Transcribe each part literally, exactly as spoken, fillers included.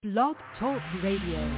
Blog Talk Radio.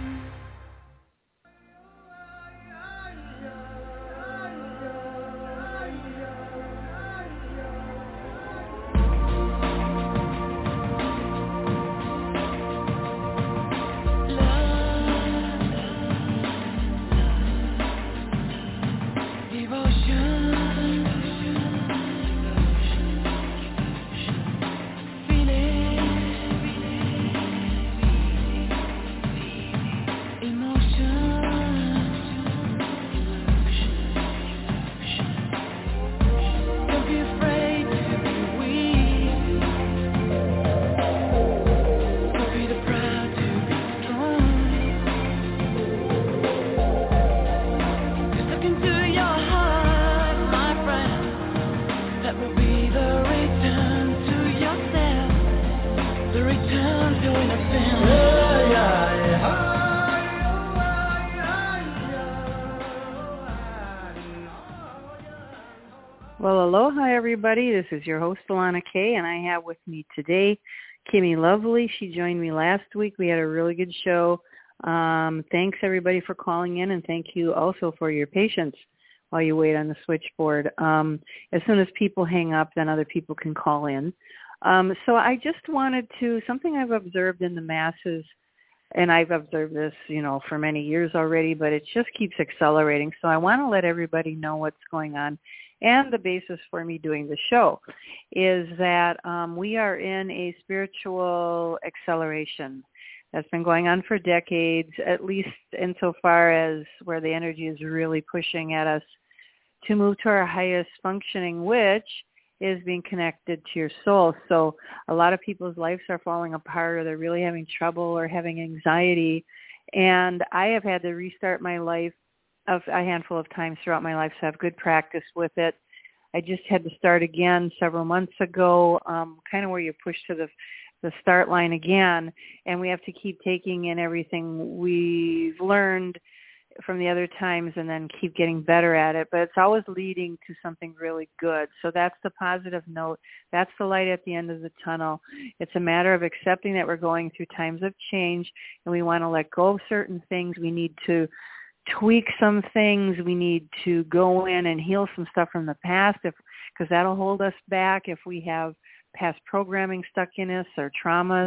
Well, aloha, everybody. This is your host, Alana Kay, and I have with me today Kimmy Lovely. She joined me last week. We had a really good show. Um, thanks, everybody, for calling in, and thank you also for your patience while you wait on the switchboard. Um, as soon as people hang up, then other people can call in. Um, so I just wanted to, something I've observed in the masses, and I've observed this, you know, for many years already, but it just keeps accelerating. So I want to let everybody know what's going on. And the basis for me doing the show is that um, we are in a spiritual acceleration that's been going on for decades, at least insofar as where the energy is really pushing at us to move to our highest functioning, which is being connected to your soul. So a lot of people's lives are falling apart, or they're really having trouble or having anxiety. And I have had to restart my life of a handful of times throughout my life, so I have good practice with it. I just had to start again several months ago, um, kind of where you push to the the start line again, and we have to keep taking in everything we've learned from the other times and then keep getting better at it. But it's always leading to something really good. So that's the positive note. That's the light at the end of the tunnel. It's a matter of accepting that we're going through times of change, and we want to let go of certain things. We need to tweak some things. We need to go in and heal some stuff from the past, if because that'll hold us back if we have past programming stuck in us or traumas.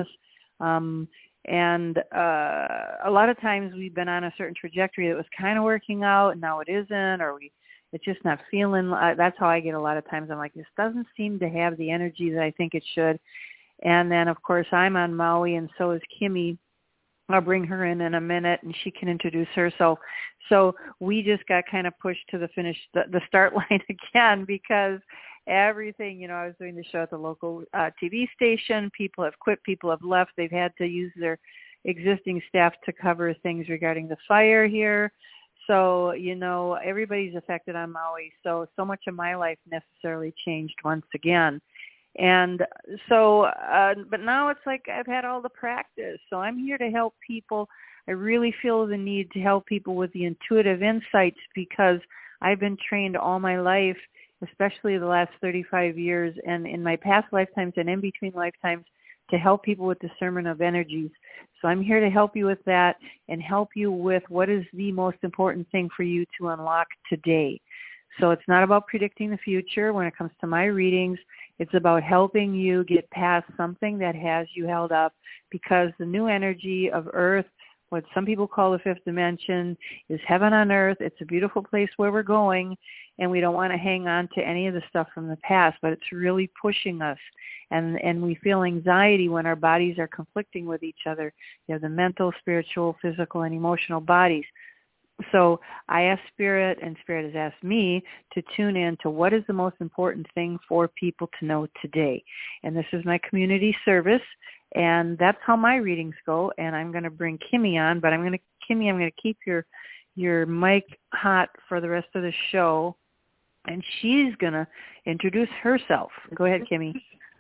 Um, and uh, a lot of times we've been on a certain trajectory that was kind of working out, and now it isn't, or we it's just not feeling. Uh, that's how I get a lot of times. I'm like, this doesn't seem to have the energy that I think it should. And then, of course, I'm on Maui, and so is Kimmy. I'll bring her in in a minute, and she can introduce herself. So we just got kind of pushed to the finish, the, the start line again, because everything, you know, I was doing the show at the local uh, T V station. People have quit. People have left. They've had to use their existing staff to cover things regarding the fire here. So, you know, everybody's affected on Maui. So, so much of my life necessarily changed once again. And so, uh, but now it's like I've had all the practice. So I'm here to help people. I really feel the need to help people with the intuitive insights, because I've been trained all my life, especially the last thirty-five years, and in my past lifetimes and in between lifetimes, to help people with discernment of energies. So I'm here to help you with that and help you with what is the most important thing for you to unlock today. So it's not about predicting the future when it comes to my readings. It's about helping you get past something that has you held up, because the new energy of Earth, what some people call the fifth dimension, is heaven on earth. It's a beautiful place where we're going, and we don't want to hang on to any of the stuff from the past, but it's really pushing us. And, and we feel anxiety when our bodies are conflicting with each other. You have the mental, spiritual, physical, and emotional bodies. So I asked Spirit, and Spirit has asked me to tune in to what is the most important thing for people to know today. And this is my community service, and that's how my readings go. And I'm going to bring Kimmy on, but I'm going to, Kimmy, I'm going to keep your your mic hot for the rest of the show, and she's going to introduce herself. Go ahead, Kimmy.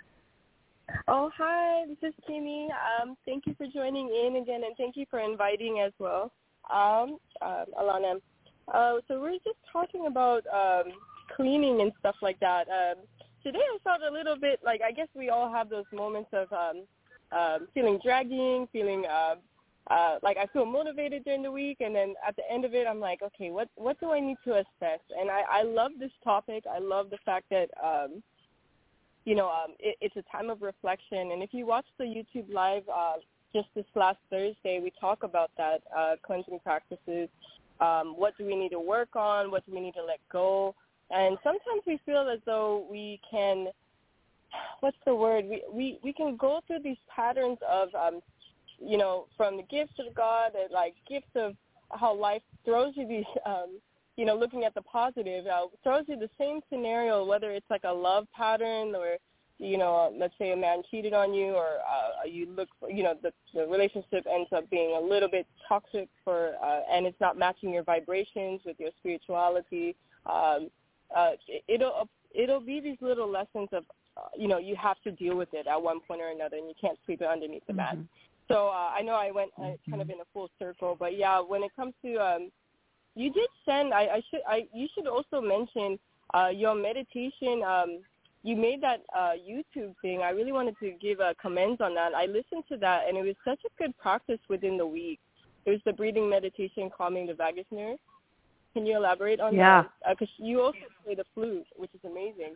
Oh, hi, this is Kimmy. Um, thank you for joining in again, and thank you for inviting as well. Um, um, Alana. Uh, so we're just talking about um, cleaning and stuff like that. Um, today I felt a little bit like, I guess we all have those moments of um, um, feeling dragging, feeling uh, uh, like I feel motivated during the week, and then at the end of it, I'm like, okay, what what do I need to assess? And I, I love this topic. I love the fact that um, you know um, it, it's a time of reflection. And if you watch the YouTube live uh, just this last Thursday, we talk about that uh, cleansing practices. Um, what do we need to work on? What do we need to let go? And sometimes we feel as though we can, what's the word? We we, we can go through these patterns of, um, you know, from the gifts of God, and like gifts of how life throws you these, um, you know, looking at the positive, uh, throws you the same scenario, whether it's like a love pattern or, you know, let's say a man cheated on you, or uh, you look, for, you know, the, the relationship ends up being a little bit toxic for, uh, and it's not matching your vibrations with your spirituality. Um, uh, it, it'll it'll be these little lessons of, uh, you know, you have to deal with it at one point or another, and you can't sweep it underneath the mat. Mm-hmm. So uh, I know I went uh, mm-hmm. kind of in a full circle, but yeah, when it comes to, um, you did send. I, I should I you should also mention uh, your meditation. Um, You made that uh, YouTube thing. I really wanted to give a comments on that. I listened to that, and it was such a good practice within the week. It was the breathing meditation, calming the vagus nerve. Can you elaborate on yeah. that? Because uh, you also play the flute, which is amazing.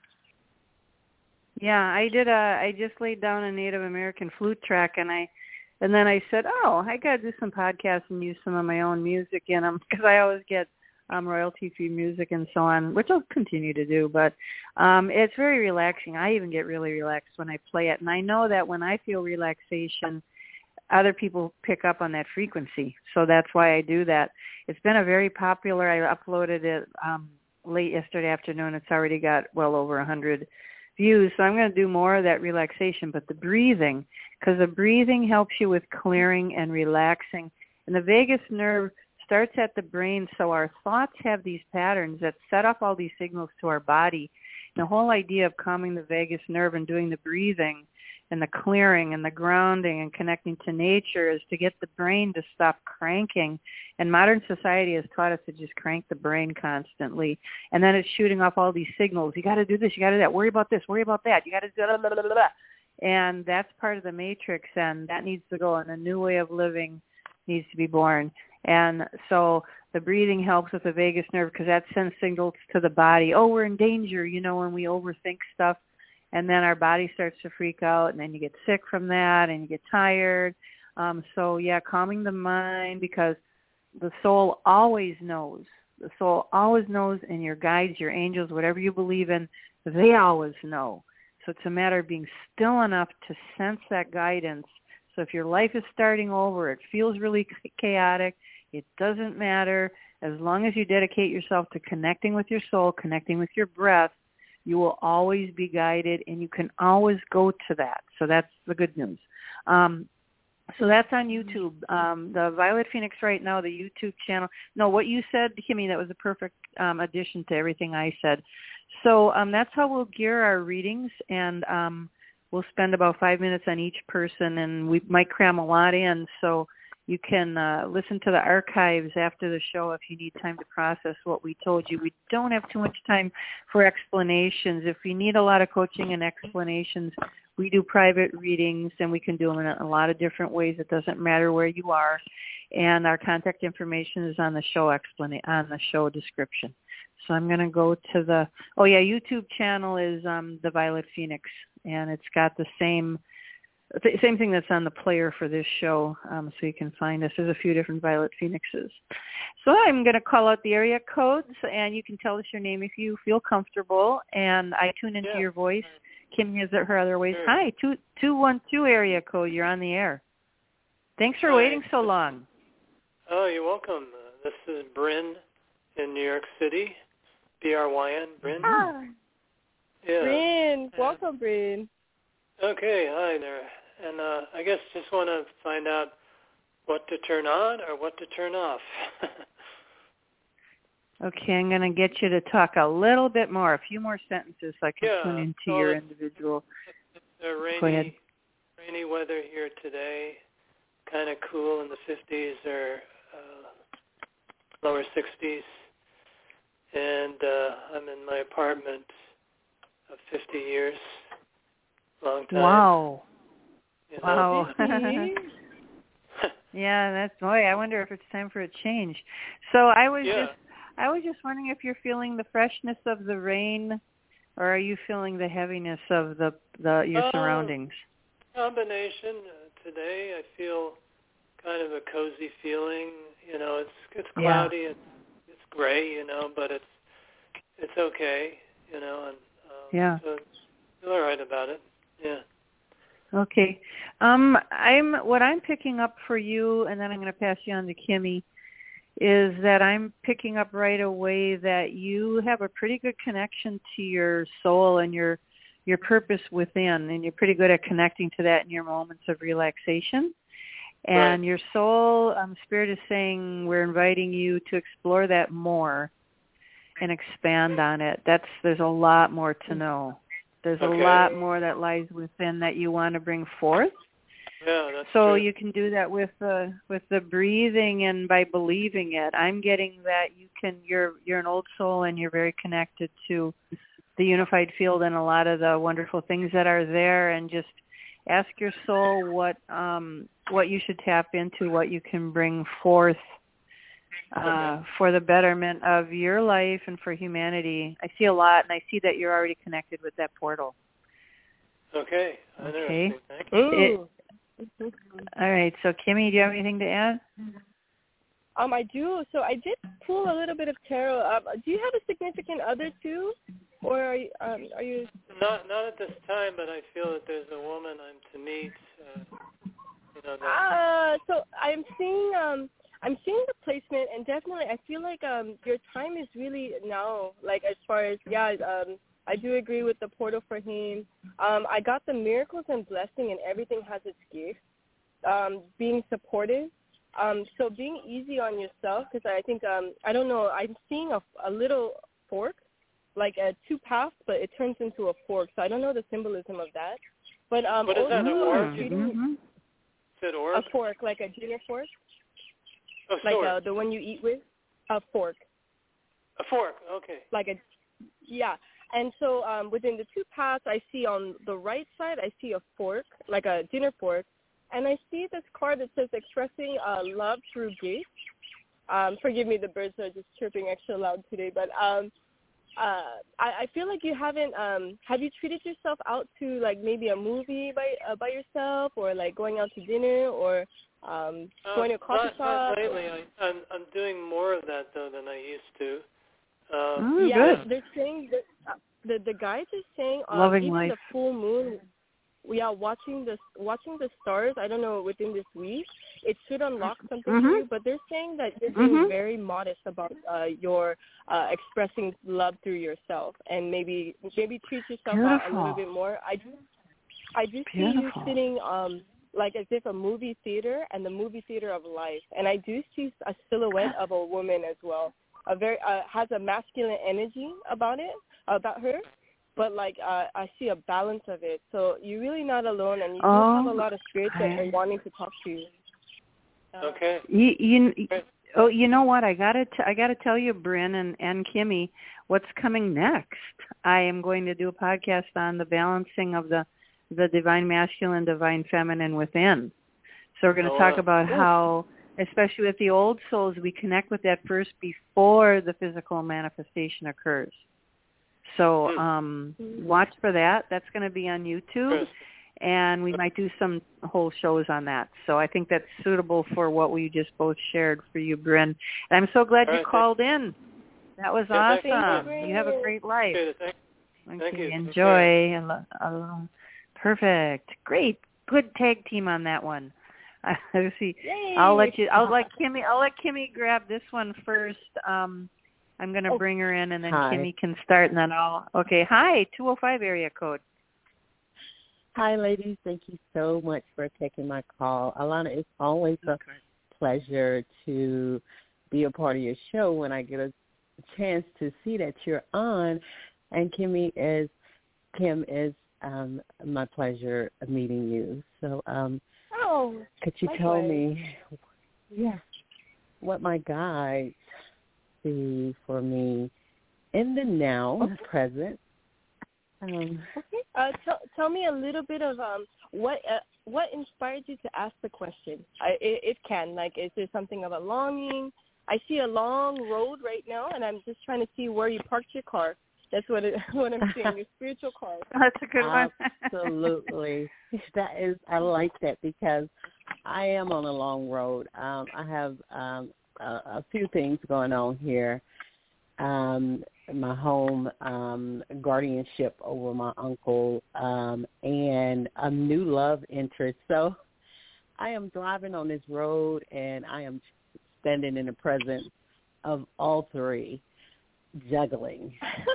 Yeah, I did. A, I just laid down a Native American flute track, and I, and then I said, oh, I got to do some podcasts and use some of my own music in them, because I always get Um, royalty-free music and so on, which I'll continue to do. But um, it's very relaxing. I even get really relaxed when I play it. And I know that when I feel relaxation, other people pick up on that frequency. So that's why I do that. It's been a very popular, I uploaded it um, late yesterday afternoon. It's already got well over one hundred views. So I'm going to do more of that relaxation. But the breathing, because the breathing helps you with clearing and relaxing. And the vagus nerve starts at the brain, so our thoughts have these patterns that set up all these signals to our body. And the whole idea of calming the vagus nerve and doing the breathing and the clearing and the grounding and connecting to nature is to get the brain to stop cranking. And modern society has taught us to just crank the brain constantly. And then it's shooting off all these signals. You got to do this, you got to do that, worry about this, worry about that, you got to do blah, blah, blah, blah. And that's part of the matrix, and that needs to go, and a new way of living needs to be born. And so the breathing helps with the vagus nerve, because that sends signals to the body. Oh, we're in danger, you know, when we overthink stuff. And then our body starts to freak out, and then you get sick from that, and you get tired. Um, so, yeah, calming the mind, because the soul always knows. The soul always knows, and your guides, your angels, whatever you believe in, they always know. So it's a matter of being still enough to sense that guidance. So if your life is starting over, it feels really chaotic, it doesn't matter. As long as you dedicate yourself to connecting with your soul, connecting with your breath, you will always be guided, and you can always go to that. So that's the good news. Um, so that's on YouTube. Um, the Violet Phoenix right now, the YouTube channel. No, what you said, Kimmy, that was a perfect um, addition to everything I said. So um, that's how we'll gear our readings, and um, we'll spend about five minutes on each person, and we might cram a lot in, so you can uh, listen to the archives after the show if you need time to process what we told you. We don't have too much time for explanations. If you need a lot of coaching and explanations, we do private readings, and we can do them in a lot of different ways. It doesn't matter where you are, and our contact information is on the show explanation, on the show description. So I'm going to go to the, oh yeah, YouTube channel is um, the Violet Phoenix, and it's got the same the same thing that's on the player for this show, um, so you can find us. There's a few different Violet Phoenixes. So I'm going to call out the area codes, and you can tell us your name if you feel comfortable, and I tune into yeah. your voice. Kim has her other ways. Sure. Hi, two two one two area code. You're on the air. Thanks for Hi. waiting so long. Oh, you're welcome. Uh, this is Bryn in New York City. B R Y N, Bryn. Ah. Yeah. Bryn, welcome, Bryn. Okay, hi there. And uh, I guess just want to find out what to turn on or what to turn off. Okay, I'm going to get you to talk a little bit more, a few more sentences so I can yeah, tune into so your it's, individual. It's a rainy, Go ahead. rainy weather here today, kind of cool in the fifties or uh, lower sixties. And uh, I'm in my apartment of fifty years, long time. Wow. You know? Wow. Yeah, that's boy. I wonder if it's time for a change. So I was yeah. just, I was just wondering if you're feeling the freshness of the rain, or are you feeling the heaviness of the the your uh, surroundings? Combination. Uh, today, I feel kind of a cozy feeling. You know, it's it's cloudy, Yeah. it's it's gray. You know, but it's it's okay. You know, and um, Yeah. so I feel all right about it. Yeah. Okay. Um, I'm what I'm picking up for you, and then I'm going to pass you on to Kimmy, is that I'm picking up right away that you have a pretty good connection to your soul and your your purpose within, and you're pretty good at connecting to that in your moments of relaxation. And Right. your soul, um, spirit is saying we're inviting you to explore that more and expand on it. That's there's a lot more to know. There's Okay. a lot more that lies within that you want to bring forth. Yeah, that's so true. you can do that with the with the breathing and by believing it. I'm getting that you can. You're you're an old soul and you're very connected to the unified field and a lot of the wonderful things that are there. And just ask your soul what um, what you should tap into, what you can bring forth. Uh, okay. for the betterment of your life and for humanity. I see a lot, and I see that you're already connected with that portal. Okay. Okay. Interesting. Thank you. Ooh. It, all right. So, Kimmy, do you have anything to add? Um, I do. So I did pull a little bit of tarot up. Do you have a significant other too, or are you? Um, are you? Not not at this time, but I feel that there's a woman I'm to meet. Uh, you know, that, Ah, uh, so I'm seeing um. I'm seeing the placement, and definitely I feel like um your time is really now, like as far as, yeah, um I do agree with the portal for him. Um, I got the miracles and blessing, and everything has its gift. Um, being supportive. Um, so being easy on yourself, because I think, um I don't know, I'm seeing a, a little fork, like a two paths, but it turns into a fork. So I don't know the symbolism of that. But um, What is that, also an orb? uh, treating Mm-hmm. Is it orb? a fork, like a dinner fork. Oh, Like sword. uh, the one you eat with, a fork, A fork. Okay. like a, yeah. And so um, within the two paths, I see on the right side, I see a fork, like a dinner fork, and I see this card that says expressing uh, love through gifts. Um, forgive me, the birds are just chirping extra loud today, but um, uh, I, I feel like you haven't. Um, have you treated yourself out to like maybe a movie by uh, by yourself, or like going out to dinner, or um, Uh, going to a coffee not, shop? not lately. I, I'm I'm doing more of that though than I used to. Uh, Oh, Yeah, good. they're saying that uh, the the guys are saying um, Loving even life. the full moon. We are watching the watching the stars. I don't know, within this week, it should unlock something Mm-hmm. for you. But they're saying that you're being Mm-hmm. very modest about uh, your uh, expressing love through yourself, and maybe maybe treat yourself out a little Beautiful. bit more. I do I do see you Beautiful. sitting um like as if a movie theater, and the movie theater of life. And I do see a silhouette of a woman as well. A very uh, has a masculine energy about it, about her. But like uh, I see a balance of it. So you're really not alone, and you Oh, do have a lot of spirits that I, are wanting to talk to you. Uh, okay. you, you, Great. oh, you know what? I gotta, t- I gotta tell you, Bryn and, and Kimmy, what's coming next. I am going to do a podcast on the balancing of the, the divine masculine, divine feminine within. So we're going to Oh, talk wow. about how, especially with the old souls, we connect with that first before the physical manifestation occurs. So Hmm. um, watch for that. That's going to be on YouTube, Interesting. and we might do some whole shows on that. So I think that's suitable for what we just both shared for you, Bryn. And I'm so glad All you right, called in. That was Yeah, thank you. awesome. Thank you. You have a great life. Appreciate it. Thank, thank Okay, you. enjoy. Al- al- Perfect. Great. Good tag team on that one. Let's see. Yay. I'll let you. I'll let Kimmy. I'll let Kimmy grab this one first. Um, I'm going to Oh. bring her in, and then Hi. Kimmy can start, and then I'll. Okay. Hi. two oh five area code. Hi, ladies. Thank you so much for taking my call. Alana, it's always a pleasure to be a part of your show when I get a chance to see that you're on. And Kimmy is, Kim is um, my pleasure of meeting you. So um, Oh, could you likewise. tell me, yeah, what my guides see for me in the now, Okay. present? Um, Okay. Uh, tell tell me a little bit of um what uh, what inspired you to ask the question. I, it, it can like is there something of a longing? I see a long road right now, and I'm just trying to see where you parked your car. That's what it, what I'm seeing. Your spiritual car. That's a good one. Absolutely, that is. I like that because I am on a long road. Um, I have um, a, a few things going on here. Um, my home, um, guardianship over my uncle, um, and a new love interest. So I am driving on this road, and I am standing in the presence of all three, juggling.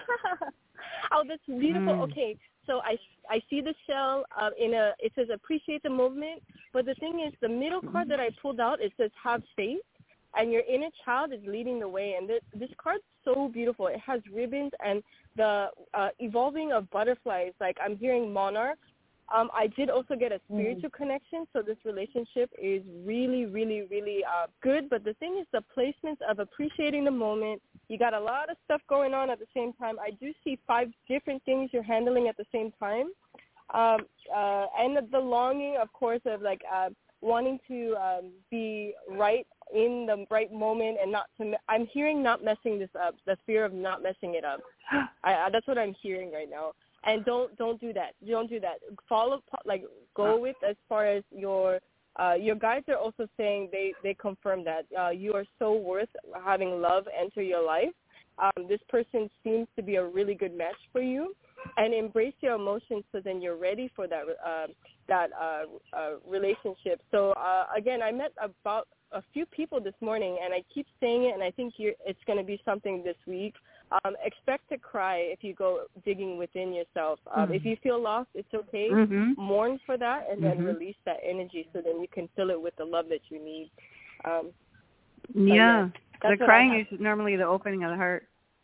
Oh, that's beautiful. Mm. Okay, so I, I see the shell uh, in a, it says appreciate the movement, but the thing is the middle card that I pulled out, it says have faith, and your inner child is leading the way, and this, this card's so beautiful. It has ribbons and the uh, evolving of butterflies, like I'm hearing monarchs. Um, I did also get a spiritual mm. connection, so this relationship is really, really, really uh, good. But the thing is the placements of appreciating the moment. You got a lot of stuff going on at the same time. I do see five different things you're handling at the same time. Um, uh, and the longing, of course, of like uh, wanting to um, be right in the right moment and not to – I'm hearing not messing this up, the fear of not messing it up. I, I, that's what I'm hearing right now. And don't don't do that. Don't do that. Follow like go with as far as your uh, your guides are also saying they, they confirm that uh, you are so worth having love enter your life. Um, this person seems to be a really good match for you, and embrace your emotions so then you're ready for that uh, that uh, uh, relationship. So uh, again, I met about a few people this morning, and I keep saying it, and I think you're, it's going to be something this week. Um, expect to cry if you go digging within yourself. Um, mm-hmm. If you feel lost, it's okay. Mm-hmm. Mourn for that and then mm-hmm. release that energy so then you can fill it with the love that you need. Um, yeah, yeah the crying is normally the opening of the heart.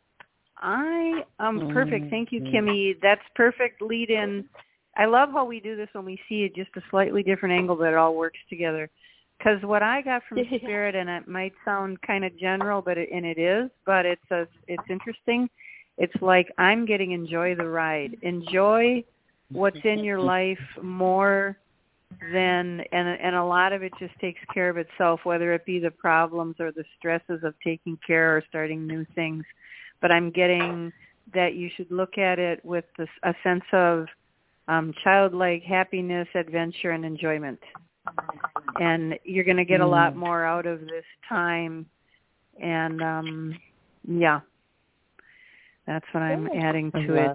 I um mm-hmm. perfect. Thank you, Kimmy. That's perfect lead in. I love how we do this when we see it just a slightly different angle, but it all works together. Because what I got from Spirit, and it might sound kind of general, but it, and it is, but it's a, it's interesting. It's like I'm getting enjoy the ride. Enjoy what's in your life more than, and and a lot of it just takes care of itself, whether it be the problems or the stresses of taking care or starting new things. But I'm getting that you should look at it with this, a sense of um, childlike happiness, adventure, and enjoyment. And you're going to get a lot more out of this time. And, um, yeah, that's what I'm adding to I it.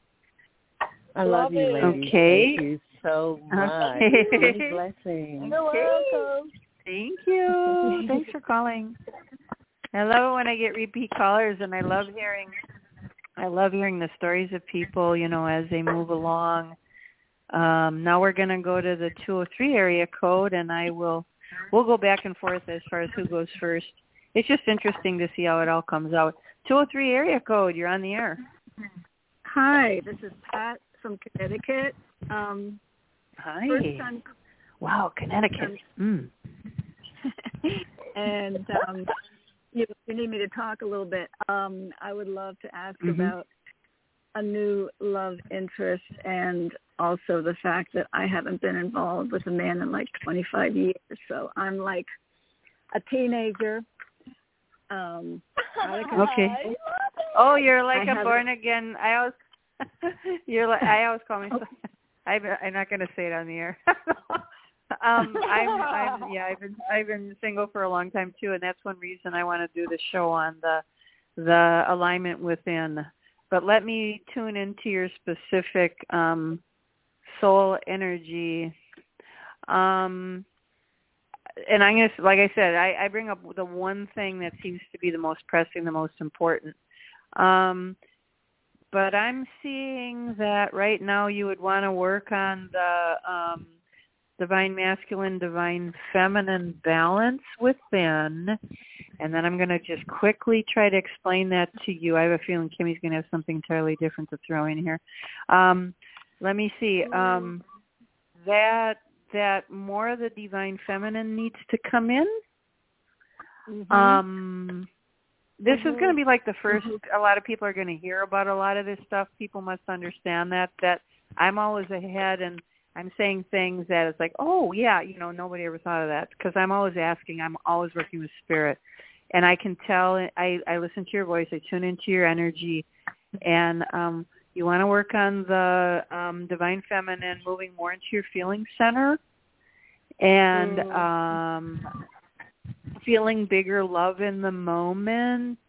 I love you, ladies. Okay. Thank you so much. Okay. Many blessings. You're welcome. Thank you. Thanks for calling. I love it when I get repeat callers, and I love hearing, I love hearing the stories of people, you know, as they move along. Um, now we're going to go to the two oh three area code, and I will, we'll go back and forth as far as who goes first. It's just interesting to see how it all comes out. two oh three area code, you're on the air. Hi, this is Pat from Connecticut. Um, Hi. First time, wow, Connecticut. Mm. and um, you, you need me to talk a little bit. Um, I would love to ask mm-hmm. about a new love interest and also the fact that I haven't been involved with a man in like twenty-five years. So I'm like a teenager. Um, okay. Oh, you're like I a born again. I always, you're like, I always call myself, okay. I, I'm not going to say it on the air. um, I'm, I'm, yeah, I've been, I've been single for a long time too. And that's one reason I want to do the show on the, the alignment within. But let me tune into your specific um, soul energy. Um, and I'm going to, like I said, I, I bring up the one thing that seems to be the most pressing, the most important. Um, but I'm seeing that right now you would want to work on the um, divine masculine, divine feminine balance within. And then I'm going to just quickly try to explain that to you. I have a feeling Kimmy's going to have something entirely different to throw in here. Um, let me see. Um, that that more of the divine feminine needs to come in. Mm-hmm. Um, this mm-hmm. is going to be like the first, mm-hmm. a lot of people are going to hear about a lot of this stuff. People must understand that, that I'm always ahead and I'm saying things that it's like, oh, yeah, you know, nobody ever thought of that because I'm always asking. I'm always working with spirit. And I can tell, I, I listen to your voice. I tune into your energy. And um, you want to work on the um, divine feminine, moving more into your feeling center and mm. um, feeling bigger love in the moment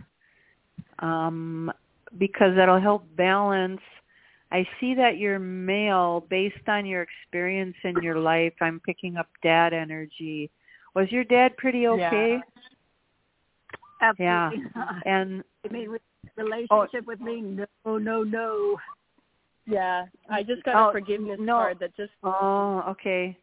um, because that'll help balance. I see that you're male based on your experience in your life. I'm picking up dad energy. Was your dad pretty okay? Yeah. Absolutely. Yeah. And I mean, with relationship oh, with me, no, no, no. Yeah, I just got oh, a forgiveness no. card that just. Oh, okay.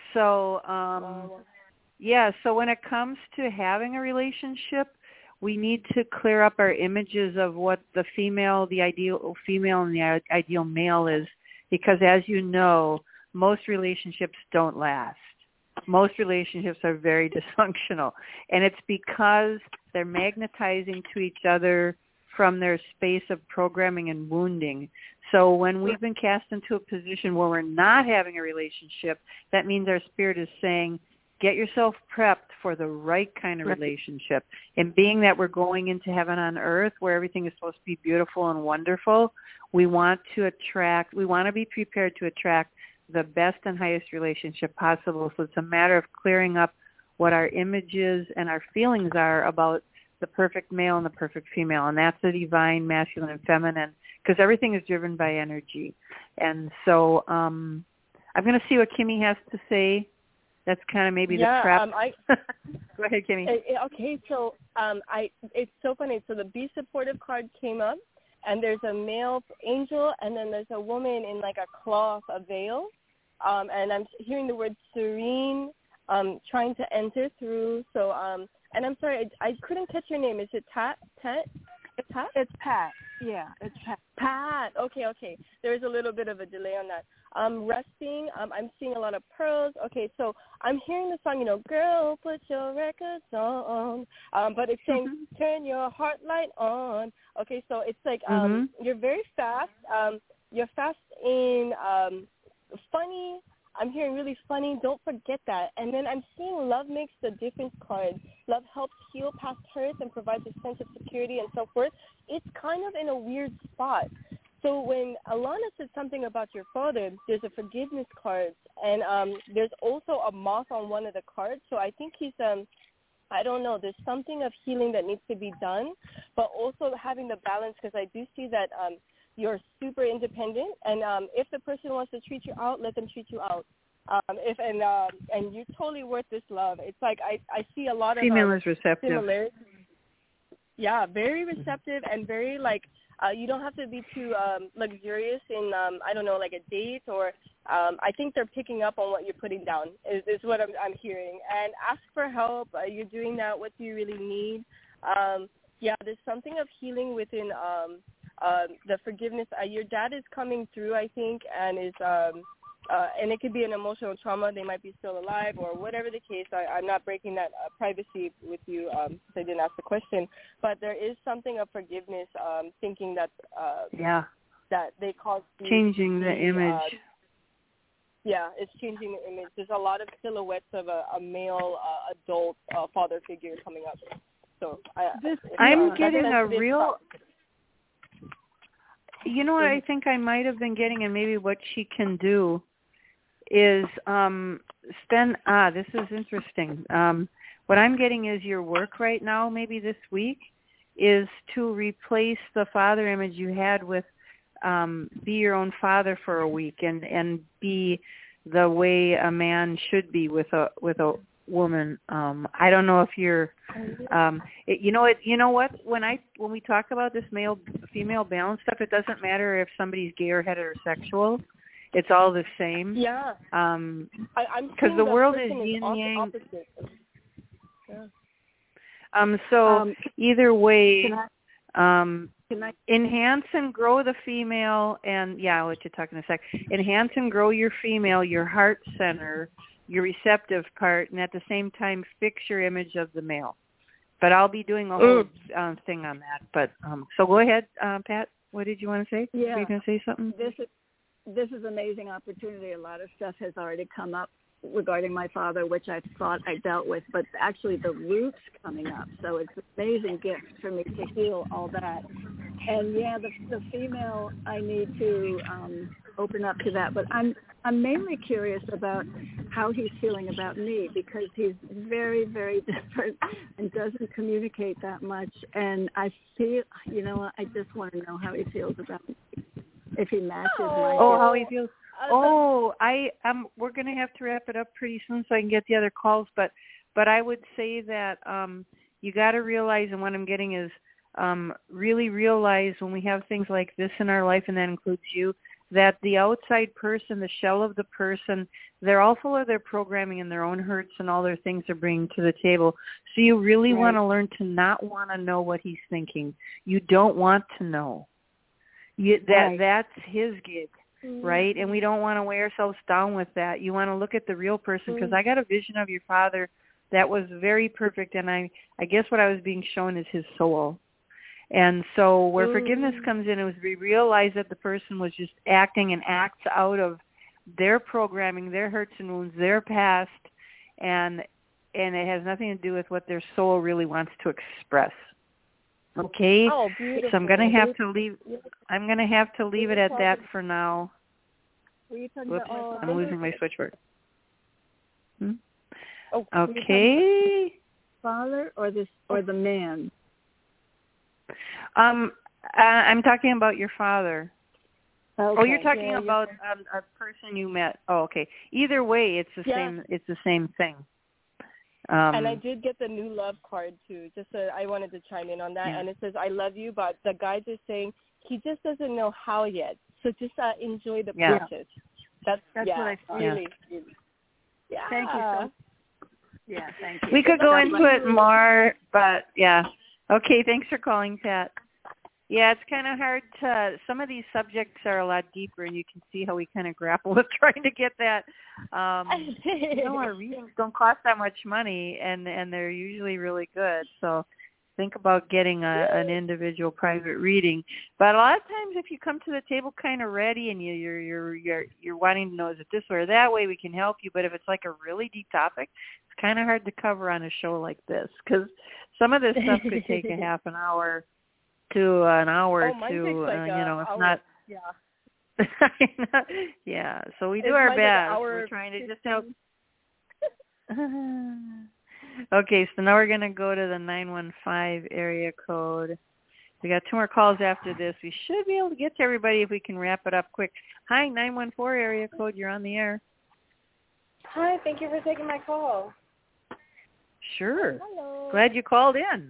So, um, oh. yeah. So when it comes to having a relationship, we need to clear up our images of what the female, the ideal female, and the ideal male is, because as you know, most relationships don't last. Most relationships are very dysfunctional, and it's because they're magnetizing to each other from their space of programming and wounding. So when we've been cast into a position where we're not having a relationship, that means our spirit is saying, get yourself prepped for the right kind of relationship. And being that we're going into heaven on earth where everything is supposed to be beautiful and wonderful, we want to attract, we want to be prepared to attract the best and highest relationship possible. So it's a matter of clearing up what our images and our feelings are about the perfect male and the perfect female. And that's the divine masculine and feminine, because everything is driven by energy. And so um, I'm going to see what Kimmy has to say. That's kind of maybe yeah, the prep. Um, I, Go ahead, Kimmy. Okay, so um, I it's so funny. So the Be Supportive card came up, and there's a male angel, and then there's a woman in like a cloth, a veil, um, and I'm hearing the word serene, um, trying to enter through. So, um, and I'm sorry, I, I couldn't catch your name. Is it Tat? Tat? It's Pat? It's Pat. Yeah, it's Pat. Pat. Okay, okay. There's a little bit of a delay on that. Um, resting. Um, I'm seeing a lot of pearls. Okay, so I'm hearing the song, you know, girl, put your records on. Um, but it's saying, mm-hmm. turn your heart light on. Okay, so it's like um, mm-hmm. you're very fast. Um, you're fast in um, funny. I'm hearing really funny. Don't forget that. And then I'm seeing love makes the difference card. Love helps heal past hurts and provides a sense of security and so forth. It's kind of in a weird spot. So when Alana said something about your father, there's a forgiveness card. And um, there's also a moth on one of the cards. So I think he's, um, I don't know, there's something of healing that needs to be done, but also having the balance, because I do see that um, you're super independent, and um, if the person wants to treat you out, let them treat you out. Um, if and um, and you're totally worth this love. It's like I, I see a lot of female um, is receptive. Similarities. Yeah, very receptive and very like uh, you don't have to be too um, luxurious in um, I don't know, like a date or um, I think they're picking up on what you're putting down is, is what I'm, I'm hearing. And ask for help. Uh, you're doing that. What do you really need? Um, yeah, there's something of healing within. Um, Uh, the forgiveness, uh, your dad is coming through, I think, and is, um, uh, and it could be an emotional trauma. They might be still alive or whatever the case. I, I'm not breaking that uh, privacy with you um, because I didn't ask the question. But there is something of forgiveness, um, thinking that uh, yeah, that they caused changing the image. Uh, yeah, it's changing the image. There's a lot of silhouettes of a, a male uh, adult uh, father figure coming up. So I, this, I'm uh, getting a real. Problem. You know what I think I might have been getting, and maybe what she can do is um, spend, ah, this is interesting. Um, what I'm getting is your work right now, maybe this week, is to replace the father image you had with um, be your own father for a week and, and be the way a man should be with a with a woman. Um, I don't know if you're, um, it, you know it. You know what? When I when we talk about this male female balance stuff, it doesn't matter if somebody's gay or heterosexual. It's all the same. Yeah. Um, I, I'm because the world is is yin yang. Opposite. Yeah. Um. So um, either way, can I, um, can I, enhance and grow the female, and yeah, I'll let you talk in a sec. Enhance and grow your female, your heart center, your receptive part, and at the same time fix your image of the male. But I'll be doing a whole um, thing on that. But um, so go ahead, uh, Pat. What did you want to say? Yeah. Were you going to say something? This is this is an amazing opportunity. A lot of stuff has already come up regarding my father, which I thought I dealt with, but actually the roots coming up. So it's an amazing gift for me to heal all that. And yeah, the, the female, I need to um, open up to that. But I'm I'm mainly curious about how he's feeling about me, because he's very, very different and doesn't communicate that much. And I feel, you know, I just want to know how he feels about me, if he matches Oh. my. Oh, how he feels. Oh, I um, we're going to have to wrap it up pretty soon so I can get the other calls. But, but I would say that um, you got to realize, and what I'm getting is um, really realize when we have things like this in our life, and that includes you, that the outside person, the shell of the person, they're all full of their programming and their own hurts and all their things they're bringing to the table. So you really Right. want to learn to not want to know what he's thinking. You don't want to know. You, that Right. that's his gig. Right? And we don't want to weigh ourselves down with that. You want to look at the real person, because I got a vision of your father that was very perfect, and I, I guess what I was being shown is his soul. And so where mm. forgiveness comes in is we realize that the person was just acting and acts out of their programming, their hurts and wounds, their past, and and it has nothing to do with what their soul really wants to express. Okay, oh, beautiful. so I'm going to have to leave. I'm going to have to leave it at that for now. Whoops, oh, I'm losing my switchboard. Hmm? Oh, okay. Father or this or the man? Um, uh, I'm talking about your father. Okay. Oh, you're talking yeah, about um, a person you met. Oh, okay. Either way, it's the yeah. same. It's the same thing. Um, and I did get the new love card too. Just so I wanted to chime in on that. Yeah. And it says, "I love you," but the guy just saying he just doesn't know how yet. So just uh, enjoy the yeah. process. That's That's yeah, what I thought. really, really. Yeah. Thank you so. Yeah, thank you. We could go into it more, but yeah. Okay, thanks for calling, Pat. Yeah, it's kind of hard to, some of these subjects are a lot deeper, and you can see how we kind of grapple with trying to get that. Um, you know, our readings don't cost that much money, and, and they're usually really good. So think about getting a, an individual private reading. But a lot of times if you come to the table kind of ready and you, you're, you're, you're, you're wanting to know, is it this way or that way, we can help you. But if it's like a really deep topic, it's kind of hard to cover on a show like this, because some of this stuff could take a half an hour to an hour oh, to, like uh, you know, if hour. not. Yeah. yeah, so we do it's our like best. We're trying to just help. Okay, so now we're going to go to the nine one five area code. We got two more calls after this. We should be able to get to everybody if we can wrap it up quick. Hi, nine one four area code. You're on the air. Hi, thank you for taking my call. Sure. Hello. Glad you called in.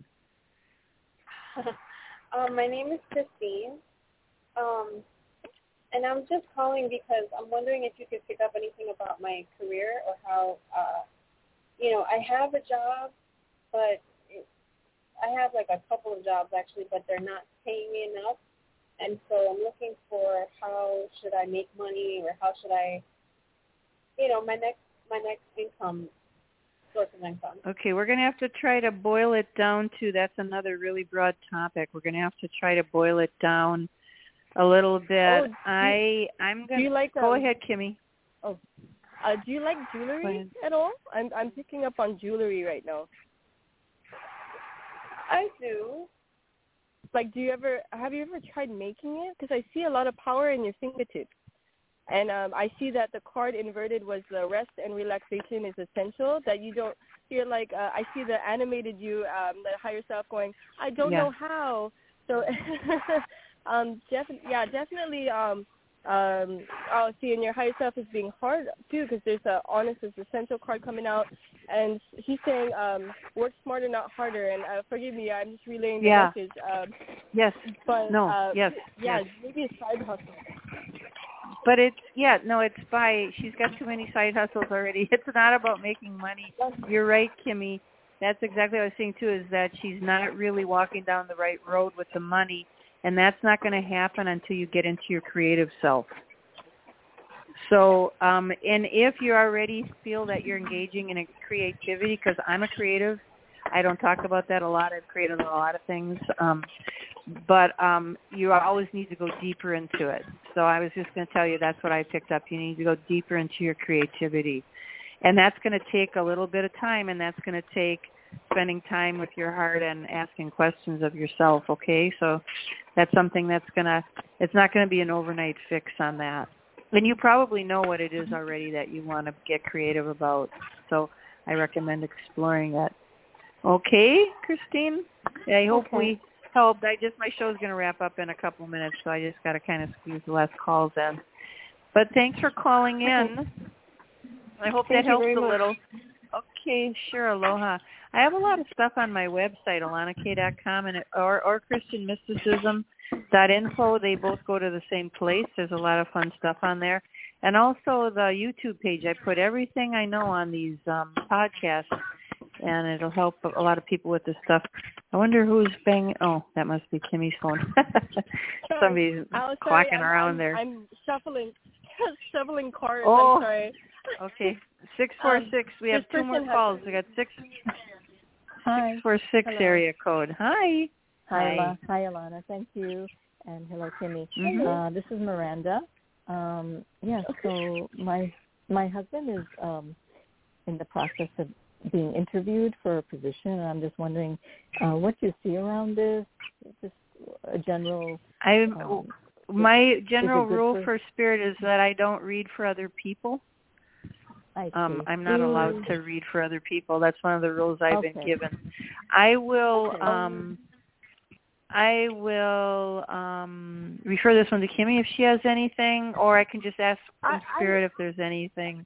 um, my name is Christine, um, and I'm just calling because I'm wondering if you could pick up anything about my career or how, uh, you know, I have a job, but it, I have like a couple of jobs actually, but they're not paying me enough, and so I'm looking for how should I make money or how should I, you know, my next my next income. Okay, we're going to have to try to boil it down to, that's another really broad topic. We're going to have to try to boil it down a little bit. Oh, I, I'm going to, like, go um, ahead, Kimmy. Oh, uh, do you like jewelry at all? I'm I'm picking up on jewelry right now. I do. Like, do you ever, have you ever tried making it? Because I see a lot of power in your fingertips. And um, I see that the card inverted was the rest and relaxation is essential, that you don't, you're like, uh, I see the animated you, um, the higher self going, I don't yeah. know how. So, um, def- yeah, definitely, um, um, oh, see, and your higher self is being hard, too, because there's a honest is essential card coming out. And he's saying, um, work smarter, not harder. And uh, forgive me, I'm just relaying the yeah. message. Um, yes. But, no. uh, yes. Yeah, yes. maybe a side hustle. But it's, yeah, no, it's by, she's got too many side hustles already. It's not about making money. You're right, Kimmy. That's exactly what I was saying, too, is that she's not really walking down the right road with the money, and that's not going to happen until you get into your creative self. So, um, and if you already feel that you're engaging in a creativity, because I'm a creative, I don't talk about that a lot. I've created a lot of things. Um, but um, you always need to go deeper into it. So I was just going to tell you that's what I picked up. You need to go deeper into your creativity. And that's going to take a little bit of time, and that's going to take spending time with your heart and asking questions of yourself, okay? So that's something that's going to, it's not going to be an overnight fix on that. And you probably know what it is already that you want to get creative about. So I recommend exploring that. Okay, Christine? I hope okay. we helped. I just, my show's going to wrap up in a couple minutes, so I just got to kind of squeeze the last calls in. But thanks for calling in. I hope Thank that helps a much. little. Okay, sure. Aloha. I have a lot of stuff on my website, alana k dot com, and it, or, or christian mysticism dot info. They both go to the same place. There's a lot of fun stuff on there. And also the YouTube page. I put everything I know on these um, podcasts, and it'll help a lot of people with this stuff. I wonder who's banging. Oh, that must be Kimmy's phone. Somebody's oh, sorry, quacking I'm, around I'm, there. I'm shuffling, shuffling cards. Oh. I'm sorry. Okay, six four six. We have two more calls. We got six. Hi. Six four six Hello. area code. Hi. Hi, Hi. Hi, Alana. Thank you, and hello, Kimmy. Mm-hmm. Uh, this is Miranda. Um, yeah. So my my husband is um, in the process of being interviewed for a position, and I'm just wondering uh, what you see around this. Just a general. I um, my general rule for, for Spirit is that I don't read for other people. I see. Um, I'm not allowed to read for other people. That's one of the rules I've okay. been given. I will okay. um, I will um, refer this one to Kimmy if she has anything, or I can just ask from Spirit I, if there's anything.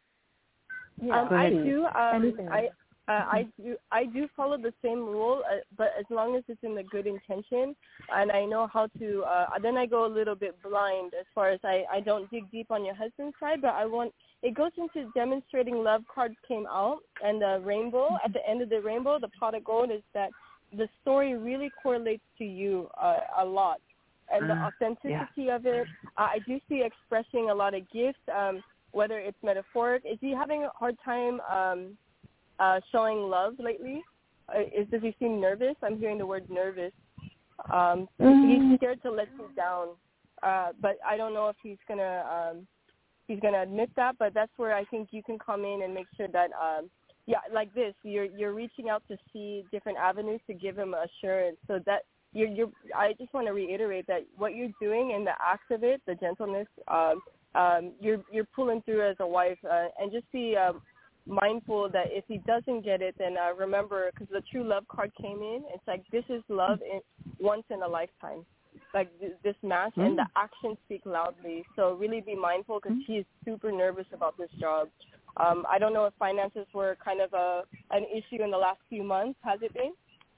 Yeah, um, I do. Um, I uh, I do. I do follow the same rule, uh, but as long as it's in the good intention, and I know how to. Uh, then I go a little bit blind as far as I, I don't dig deep on your husband's side, but I want. It goes into demonstrating love cards came out, and the rainbow, at the end of the rainbow, the pot of gold is that the story really correlates to you uh, a lot. And the authenticity yeah. of it, uh, I do see expressing a lot of gifts, um, whether it's metaphoric. Is he having a hard time um, uh, showing love lately? Uh, is, does he seem nervous? I'm hearing the word nervous. Um, mm-hmm. He's scared to let you down, uh, but I don't know if he's going to... Um, he's going to admit that, but that's where I think you can come in and make sure that, um, yeah, like this, you're you're reaching out to see different avenues to give him assurance. So that you're, you're I just want to reiterate that what you're doing and the act of it, the gentleness, um, um, you're you're pulling through as a wife, uh, and just be um, mindful that if he doesn't get it, then uh, remember, because the true love card came in, it's like this is love in, once in a lifetime. Like th- this match, mm. and the actions speak loudly. So really be mindful because mm. he's super nervous about this job. Um, I don't know if finances were kind of a an issue in the last few months. Has it been?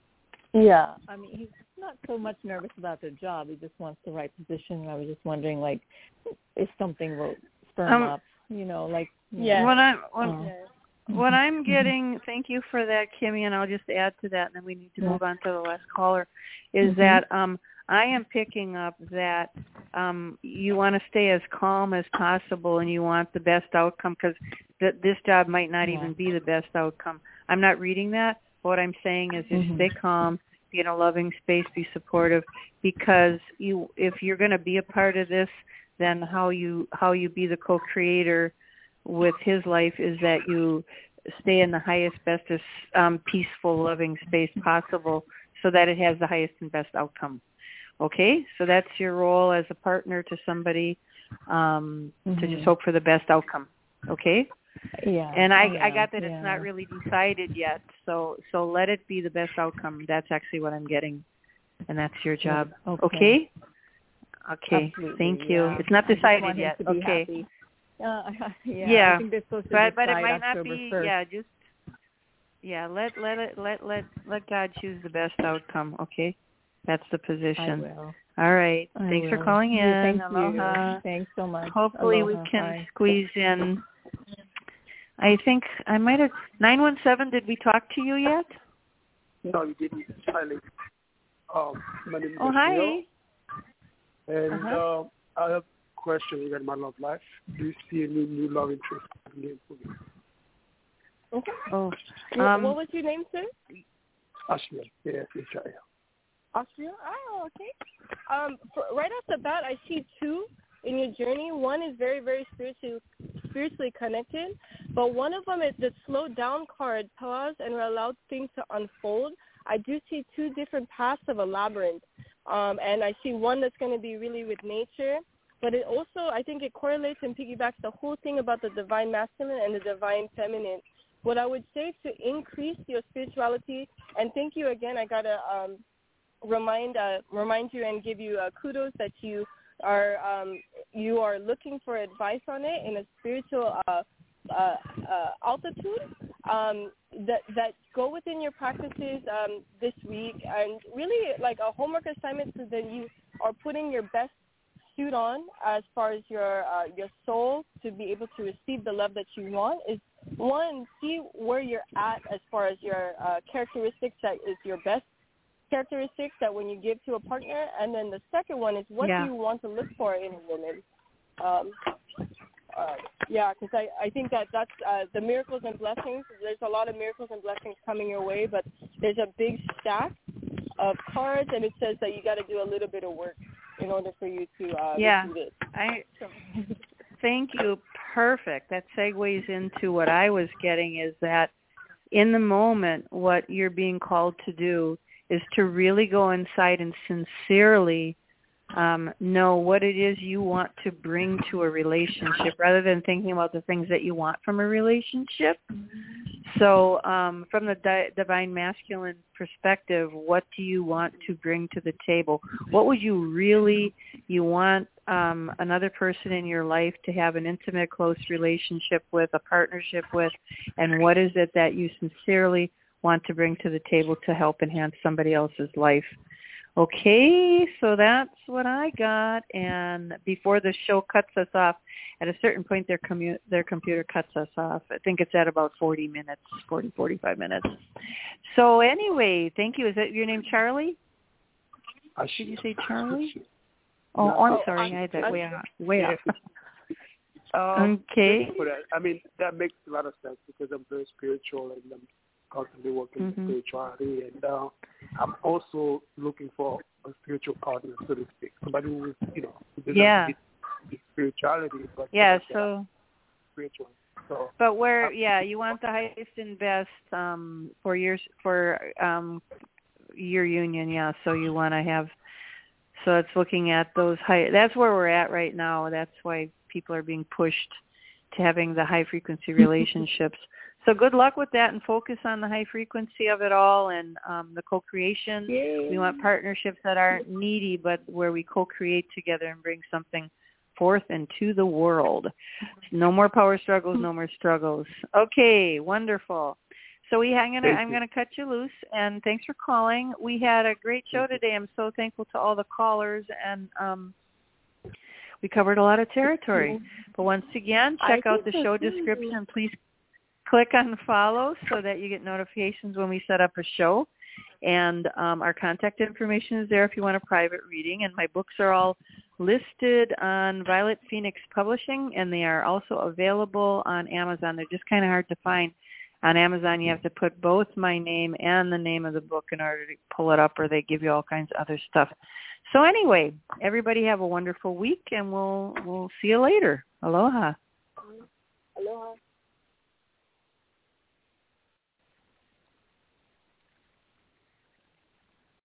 Yeah, I mean, he's not so much nervous about the job. He just wants the right position. I was just wondering, like, if something will firm um, up, you know, like. Yeah. What I'm, what, uh, what I'm getting, thank you for that, Kimmy, and I'll just add to that, and then we need to yeah. move on to the last caller, is mm-hmm. that um, I am picking up that um, you want to stay as calm as possible and you want the best outcome because th- this job might not yeah. even be the best outcome. I'm not reading that. What I'm saying is just mm-hmm. stay calm, be in a loving space, be supportive, because you, if you're going to be a part of this, then how you how you be the co-creator with his life is that you stay in the highest, bestest, um, peaceful, loving space possible so that it has the highest and best outcome. Okay? So that's your role as a partner to somebody um, mm-hmm. to just hope for the best outcome. Okay? Yeah. And I, yeah, I got that yeah. it's not really decided yet, so so let it be the best outcome. That's actually what I'm getting, and that's your job. Okay? Okay? Okay. Absolutely, Thank you. Yeah. It's not decided yet. To be okay. Happy. Uh, yeah, yeah. I think they're supposed to but decide but it might October not be. first. Yeah, just yeah. Let let it let let let God choose the best outcome. Okay, that's the position. I will. All right. I Thanks will. for calling in. Yeah, thank Aloha. you. Thanks so much. Hopefully Aloha. we can Bye. squeeze in. I think I might have nine one seven. Did we talk to you yet? No, you didn't. Hi, lady. Um, my name is oh hi. And uh-huh. uh, I have a question regarding my love life. Do you see any new love interest happening for me? Okay. Oh, um, um, what was your name, sir? Ashley. Yeah, H I L. Austria? Oh, okay. Um, for, right off the bat, I see two in your journey. One is very, very spiritually, spiritually connected, but one of them is the slow down card, pause and allow things to unfold. I do see two different paths of a labyrinth, um, and I see one that's going to be really with nature, but it also, I think it correlates and piggybacks the whole thing about the divine masculine and the divine feminine. What I would say to increase your spirituality, and thank you again, I got to um, remind uh, remind you and give you uh, kudos that you are um, you are looking for advice on it in a spiritual uh, uh, uh, altitude. Um, that that go within your practices um, this week, and really like a homework assignment, so that you are putting your best suit on as far as your uh, your soul to be able to receive the love that you want. Is one, see where you're at as far as your uh, characteristics that is your best characteristics that when you give to a partner, and then the second one is what yeah. do you want to look for in a woman. Um, uh, yeah, because I, I think that that's uh, the miracles and blessings. There's a lot of miracles and blessings coming your way, but there's a big stack of cards, and it says that you got to do a little bit of work in order for you to uh, yeah. receive it. I thank you. Perfect. That segues into what I was getting, is that in the moment, what you're being called to do is to really go inside and sincerely um, know what it is you want to bring to a relationship, rather than thinking about the things that you want from a relationship. So um, from the di- divine masculine perspective, what do you want to bring to the table? What would you really, you want um, another person in your life to have an intimate, close relationship with, a partnership with, and what is it that you sincerely want to bring to the table to help enhance somebody else's life? Okay, so that's what I got. And before the show cuts us off, at a certain point their commu- their computer cuts us off. I think it's at about forty minutes, forty, forty-five minutes. So anyway, thank you. Is that your name, Charlie? Did you say Charlie? Oh, no, oh I'm oh, sorry. I had that way off. Way off. Um, okay. For that. I mean, that makes a lot of sense because I'm very spiritual and I'm constantly working mm-hmm. with spirituality, and uh, I'm also looking for a spiritual partner, so to speak, somebody who is, you know, who doesn't yeah. need spirituality, but yeah, so spiritual. So, but where, I'm, yeah, you want the highest and best um, for your for um, your union, yeah. So you want to have, so it's looking at those high. That's where we're at right now. That's why people are being pushed to having the high frequency relationships. So good luck with that, and focus on the high frequency of it all, and um, the co-creation. Yay. We want partnerships that aren't needy, but where we co-create together and bring something forth into the world. No more power struggles, no more struggles. Okay, wonderful. So we, I'm going to I'm going to cut you loose, and thanks for calling. We had a great show today. I'm so thankful to all the callers, and um, we covered a lot of territory. But once again, check out the show description. Please click on follow so that you get notifications when we set up a show. And um, our contact information is there if you want a private reading. And my books are all listed on Violet Phoenix Publishing, and they are also available on Amazon. They're just kind of hard to find. On Amazon, you have to put both my name and the name of the book in order to pull it up, or they give you all kinds of other stuff. So anyway, everybody have a wonderful week, and we'll we'll see you later. Aloha. Aloha.